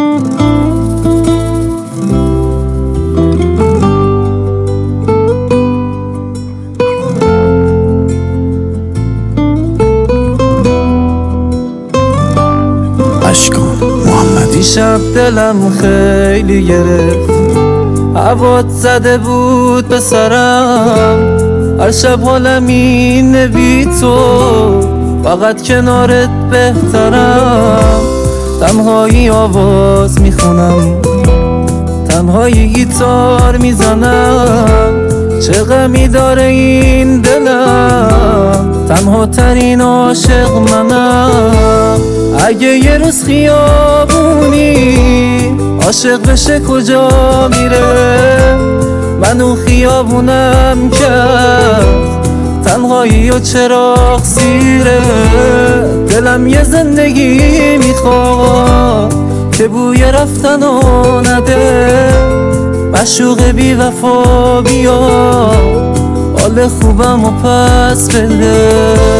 دیشب دلم خیلی گرفت، هوات زده بود به سرم. هر شب حالم اینه بی تو، فقط کنارت بهترم. تنهایی آواز میخونم، تنهایی گیتار میزنم. چه غمی داره این دلم، تنها ترین عاشق منم. اگه یه روز خیابونی عاشق بشه کجا میره؟ منو خیابونم کرد، تنهایی و چراغ سیره. دلم یه زندگی میخواد که بوی رفتنو نده. معشوق بی وفا بیا، حال خوبم و پس بده.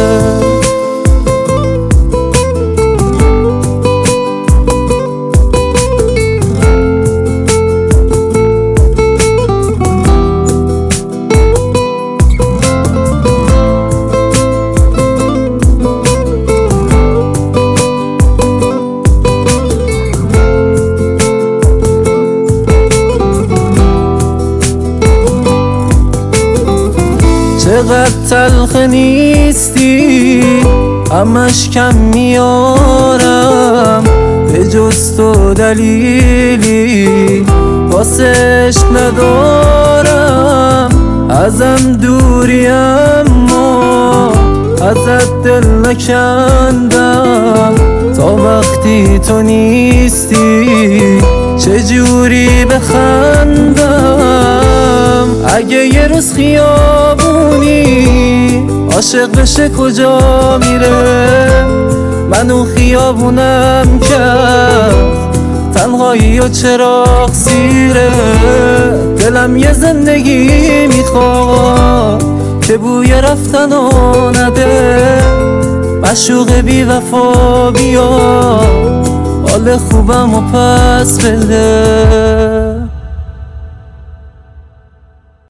چقدر تلخ نیستی، همش کم میارم. به جز تو دلیلی واسه عشق ندارم. ازم دوری اما ازت دل نکندم. تا وقتی تو نیستی چجوری بخندم؟ اگه یه روز خیابونی عاشق بشه کجا میره؟ منو خیابونم کرد، تنهایی و چراغ سیره. دلم یه زندگی میخواد که بوی رفتنو نده. معشوق بی وفا بیا، حال خوبم و پس بده.